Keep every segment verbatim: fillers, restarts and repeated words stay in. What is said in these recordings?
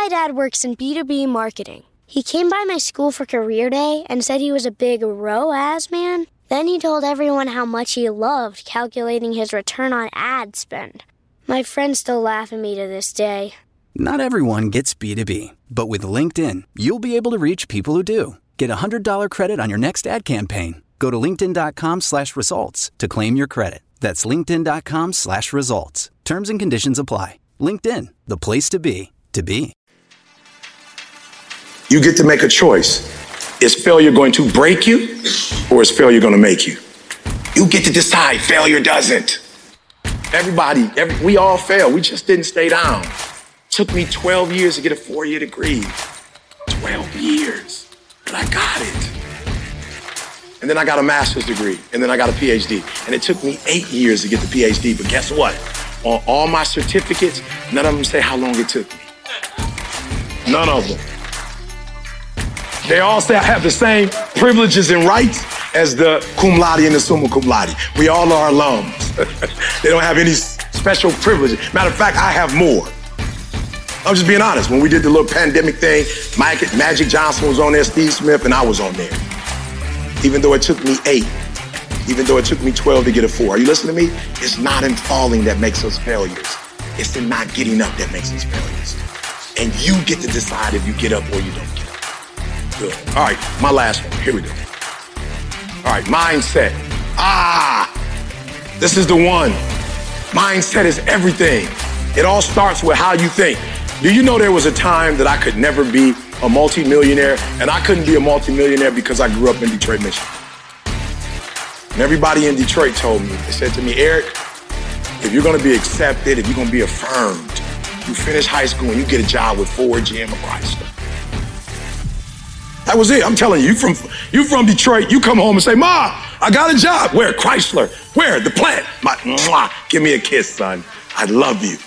My dad works in B two B marketing. He came by my school for career day and said he was a big R O A S man. Then he told everyone how much he loved calculating his return on ad spend. My friends still laugh at me to this day. Not everyone gets B two B, but with LinkedIn, you'll be able to reach people who do. Get a one hundred dollars credit on your next ad campaign. Go to linkedin.com slash results to claim your credit. That's linkedin.com slash results. Terms and conditions apply. LinkedIn, the place to be, to be. You get to make a choice. Is failure going to break you, or is failure going to make you? You get to decide. Failure doesn't. Everybody, every, we all fail. We just didn't stay down. Took me twelve years to get a four-year degree. twelve years, but I got it. And then I got a master's degree, and then I got a P H D. And it took me eight years to get the P H D, but guess what? On all my certificates, none of them say how long it took me. None of them. They all say I have the same privileges and rights as the cum laude and the summa cum laude. We all are alums. They don't have any special privileges. Matter of fact, I have more. I'm just being honest. When we did the little pandemic thing, Mike, Magic Johnson was on there, Steve Smith, and I was on there. Even though it took me eight, even though it took me twelve to get a four. Are you listening to me? It's not in falling that makes us failures. It's in not getting up that makes us failures. And you get to decide if you get up or you don't get up. Good. All right, my last one. Here we go. All right, mindset. Ah, this is the one. Mindset is everything. It all starts with how you think. Do you know there was a time that I could never be a multimillionaire, and I couldn't be a multimillionaire because I grew up in Detroit, Michigan. And everybody in Detroit told me, they said to me, Eric, if you're gonna be accepted, if you're gonna be affirmed, you finish high school and you get a job with Ford, G M, or Chrysler. That was it. I'm telling you, you from you from Detroit, you come home and say, Ma, I got a job. Where? Chrysler. Where? The plant. My, mwah, give me a kiss, son. I love you.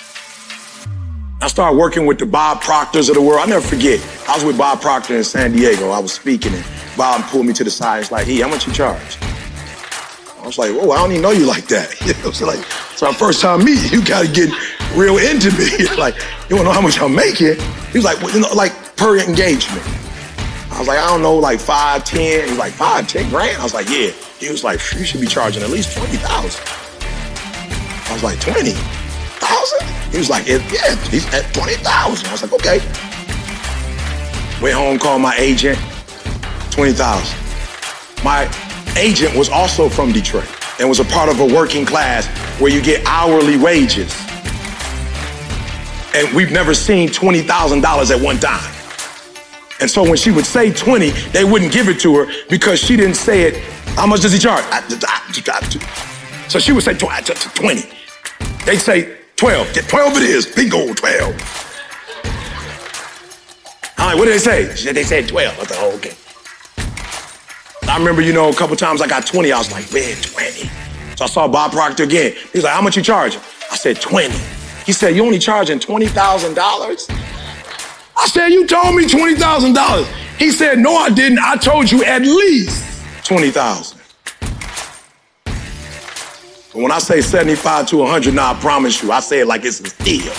I started working with the Bob Proctors of the world. I'll never forget. I was with Bob Proctor in San Diego. I was speaking, and Bob pulled me to the side. He's like, hey, how much you charge? I was like, whoa, I don't even know you like that. You know, so like, it's our first time meeting. You got to get real into me. Like, you want to know how much I'm making? He was like, well, you know, like per engagement. I was like, I don't know, like five, ten. He was like, five, ten grand? I was like, yeah. He was like, you should be charging at least twenty thousand. I was like, twenty thousand? He was like, yeah, he's at twenty thousand. I was like, okay. Went home, called my agent, twenty thousand. My agent was also from Detroit and was a part of a working class where you get hourly wages. And we've never seen twenty thousand dollars at one time. And so when she would say twenty, they wouldn't give it to her because she didn't say it. How much does he charge? So she would say twenty. They'd say twelve. twelve it is. Bingo, twelve. I'm like, what did they say? She said, they said twelve. I thought, oh, okay. I remember, you know, a couple times I got twenty. I was like, man, twenty. So I saw Bob Proctor again. He was like, how much you charging? I said, twenty. He said, you only charging twenty thousand dollars? I said, you told me twenty thousand dollars. He said, no, I didn't. I told you at least twenty thousand. But when I say seventy-five to one hundred, now I promise you, I say it like it's a steal.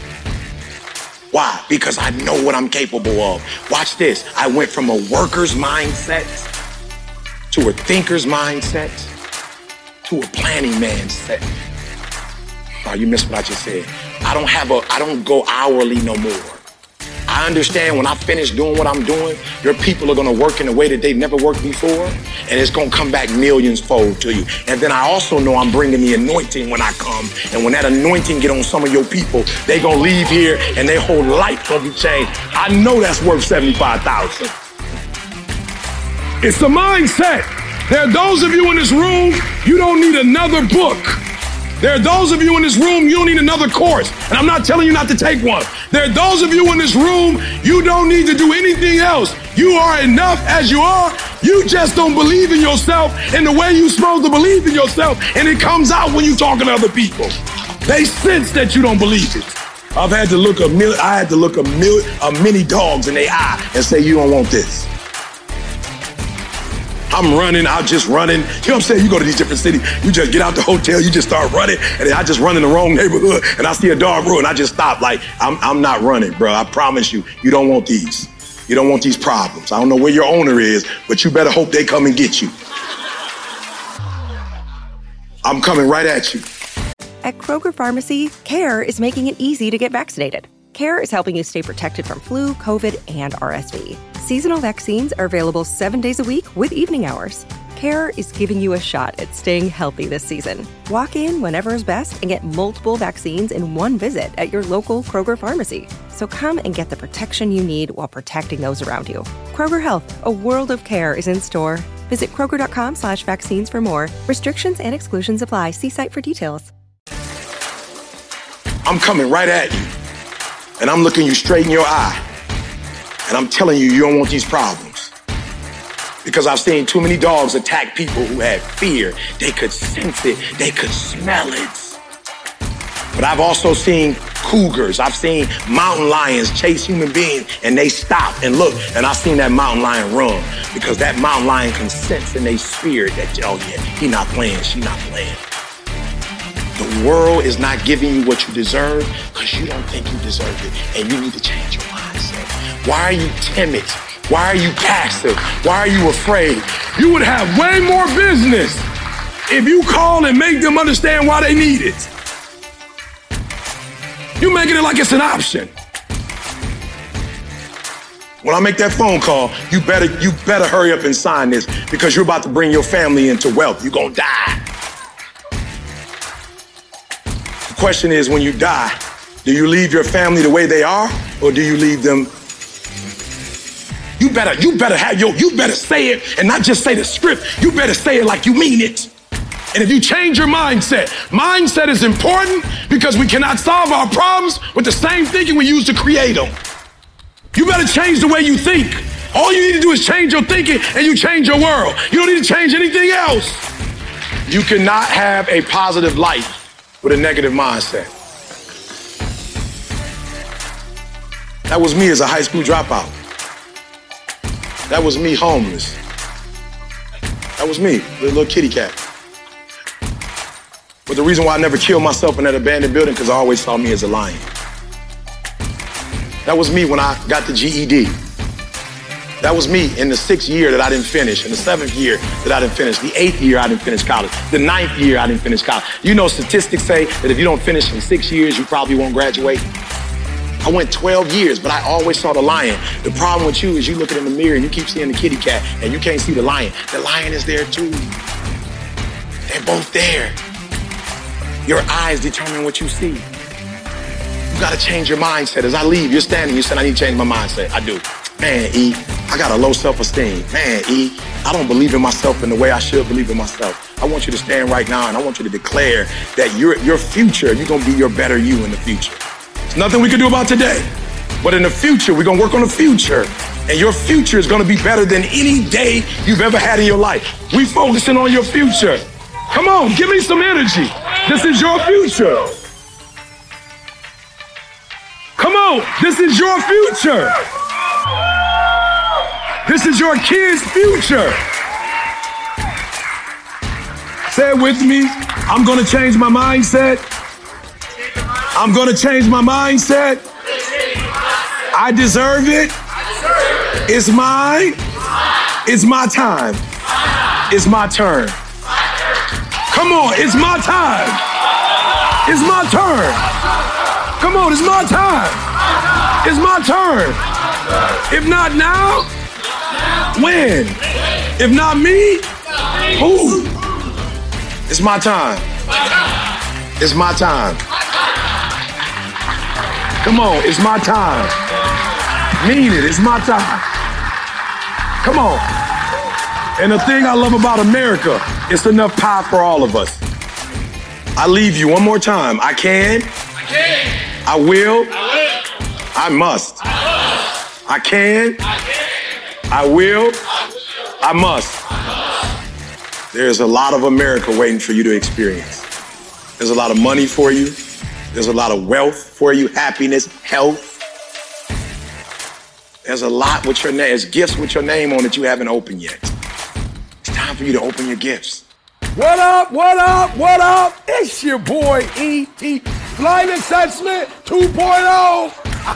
Why? Because I know what I'm capable of. Watch this. I went from a worker's mindset to a thinker's mindset to a planning man's set. Oh, you missed what I just said. I don't have a, I don't go hourly no more. I understand when I finish doing what I'm doing, your people are gonna work in a way that they've never worked before, and it's gonna come back millions fold to you. And then I also know I'm bringing the anointing when I come, and when that anointing get on some of your people, they gonna leave here and their whole life gonna be changed. I know that's worth seventy-five thousand dollars. It's the mindset. There are those of you in this room, you don't need another book. There are those of you in this room, you don't need another course. And I'm not telling you not to take one. There are those of you in this room, you don't need to do anything else. You are enough as you are. You just don't believe in yourself in the way you're supposed to believe in yourself. And it comes out when you're talking to other people. They sense that you don't believe it. I've had to look a mil- I had to look a, mil- a many dogs in their eye and say, you don't want this. I'm running, I'm just running. You know what I'm saying? You go to these different cities, you just get out the hotel, you just start running, and then I just run in the wrong neighborhood, and I see a dog rule, and I just stop. Like, I'm, I'm not running, bro. I promise you, you don't want these. You don't want these problems. I don't know where your owner is, but you better hope they come and get you. I'm coming right at you. At Kroger Pharmacy, CARE is making it easy to get vaccinated. CARE is helping you stay protected from flu, COVID, and R S V. Seasonal vaccines are available seven days a week with evening hours. CARE is giving you a shot at staying healthy this season. Walk in whenever is best and get multiple vaccines in one visit at your local Kroger Pharmacy. So come and get the protection you need while protecting those around you. Kroger Health, a world of care is in store. Visit Kroger.com slash vaccines for more. Restrictions and exclusions apply. See site for details. I'm coming right at you, and I'm looking you straight in your eye, and I'm telling you, you don't want these problems. Because I've seen too many dogs attack people who had fear. They could sense it. They could smell it. But I've also seen cougars. I've seen mountain lions chase human beings, and they stop and look, and I've seen that mountain lion run because that mountain lion can sense in their spirit that, oh yeah, he not playing, she not playing. The world is not giving you what you deserve because you don't think you deserve it, and you need to change your mindset. Why are you timid? Why are you passive? Why are you afraid? You would have way more business if you call and make them understand why they need it. You're making it like it's an option. When I make that phone call, you better you better hurry up and sign this because you're about to bring your family into wealth. You're gonna die. The question is, when you die, do you leave your family the way they are, or do you leave them? You better, you better have your, you better say it and not just say the script. You better say it like you mean it. And if you change your mindset, mindset is important because we cannot solve our problems with the same thinking we use to create them. You better change the way you think. All you need to do is change your thinking and you change your world. You don't need to change anything else. You cannot have a positive life with a negative mindset. That was me as a high school dropout. That was me homeless. That was me, the little kitty cat. But the reason why I never killed myself in that abandoned building, because I always saw me as a lion. That was me when I got the G E D. That was me in the sixth year that I didn't finish, in the seventh year that I didn't finish, the eighth year I didn't finish college, the ninth year I didn't finish college. You know, statistics say that if you don't finish in six years, you probably won't graduate. I went twelve years, but I always saw the lion. The problem with you is you looking in the mirror and you keep seeing the kitty cat and you can't see the lion. The lion is there too. They're both there. Your eyes determine what you see. You gotta change your mindset. As I leave, you're standing, you said, I need to change my mindset. I do. Man, E, I got a low self-esteem. Man, E, I don't believe in myself in the way I should believe in myself. I want you to stand right now and I want you to declare that your, your future, you're gonna be your better you in the future. There's nothing we can do about today, but in the future, we're gonna work on the future. And your future is gonna be better than any day you've ever had in your life. We focusing on your future. Come on, give me some energy. This is your future. Come on, this is your future. This is your kids' future. Say it with me. I'm gonna change my mindset. I'm gonna change my mindset. I deserve it. It's mine. It's my time. It's my turn. Come on, it's my time. It's my turn. Come on, it's my time. It's my turn. If not now, when? If not me, who? It's my time. It's my time. Come on, it's my time. Mean it, it's my time. Come on. And the thing I love about America, it's enough pie for all of us. I leave you one more time. I can. I can. I will. I will. I must. I must. I can. I can. I will. I, will. I must. I must. There's a lot of America waiting for you to experience. There's a lot of money for you. There's a lot of wealth for you, happiness, health. There's a lot with your name, there's gifts with your name on that you haven't opened yet. time for you to open your gifts. What up, what up, what up? It's your boy E T, Flight Assessment two point oh.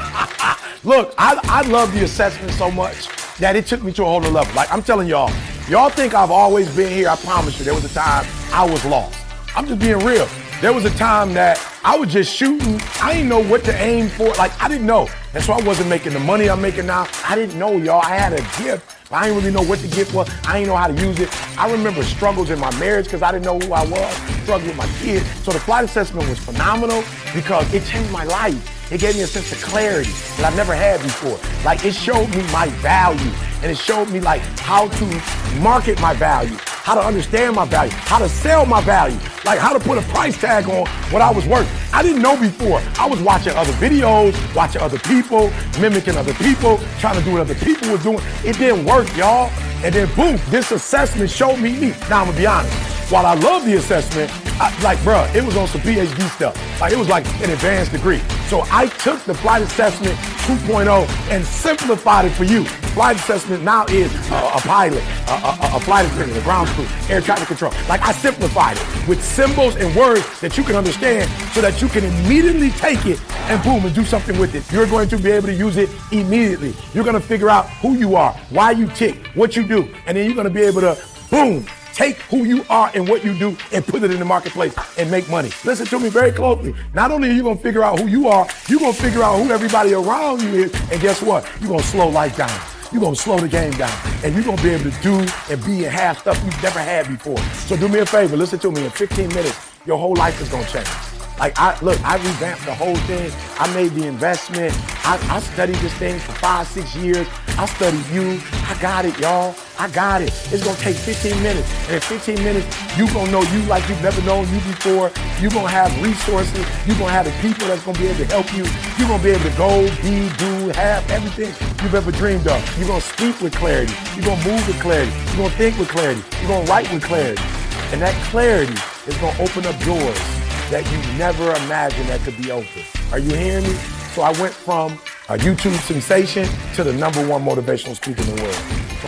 Look, I, I love the assessment so much that it took me to a whole other level. Like, I'm telling y'all, y'all think I've always been here. I promise you, there was a time I was lost. I'm just being real. There was a time that I was just shooting. I didn't know what to aim for. Like, I didn't know. And so I wasn't making the money I'm making now. I didn't know, y'all. I had a gift, but I didn't really know what the gift was. I didn't know how to use it. I remember struggles in my marriage because I didn't know who I was, struggling with my kids. So the flight assessment was phenomenal because it changed my life. It gave me a sense of clarity that I've never had before. Like, it showed me my value, and it showed me, like, how to market my value, how to understand my value, how to sell my value, like how to put a price tag on what I was worth. I didn't know before. I was watching other videos, watching other people, mimicking other people, trying to do what other people were doing. It didn't work, y'all. And then boom, this assessment showed me me. Now, I'm gonna be honest. While I love the assessment, I, like, bruh, it was on some P H D stuff. Like, it was like an advanced degree. So I took the Flight Assessment two point oh and simplified it for you. Flight Assessment now is uh, a pilot, a, a, a flight attendant, a ground crew, air traffic control. Like, I simplified it with symbols and words that you can understand so that you can immediately take it and boom, and do something with it. You're going to be able to use it immediately. You're gonna figure out who you are, why you tick, what you do, and then you're gonna be able to, boom, take who you are and what you do and put it in the marketplace and make money. Listen to me very closely. Not only are you gonna figure out who you are, you're gonna figure out who everybody around you is, and guess what? You're gonna slow life down. You're gonna slow the game down, and you're gonna be able to do and be and have stuff you've never had before. So do me a favor, listen to me. In fifteen minutes, your whole life is gonna change. Like, I look, I revamped the whole thing. I made the investment. I, I studied this thing for five, six years. I studied you. I got it, y'all. I got it. It's gonna take fifteen minutes. And in fifteen minutes, you gonna know you like you've never known you before. You're gonna have resources. You're gonna have the people that's gonna be able to help you. You're gonna be able to go, be, do, have everything you've ever dreamed of. You're gonna speak with clarity. You're gonna move with clarity. You're gonna think with clarity. You're gonna write with clarity. And that clarity is gonna open up doors that you never imagined that could be open. Are you hearing me? So I went from a YouTube sensation to the number one motivational speaker in the world.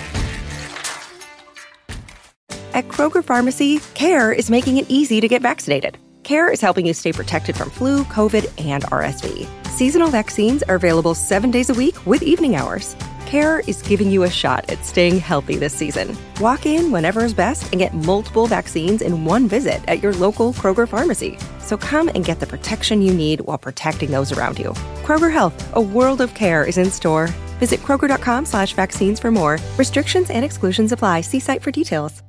At Kroger Pharmacy, CARE is making it easy to get vaccinated. CARE is helping you stay protected from flu, COVID, and R S V. Seasonal vaccines are available seven days a week with evening hours. CARE is giving you a shot at staying healthy this season. Walk in whenever is best and get multiple vaccines in one visit at your local Kroger pharmacy. So come and get the protection you need while protecting those around you. Kroger Health, a world of care is in store. Visit Kroger.com slash vaccines for more. Restrictions and exclusions apply. See site for details.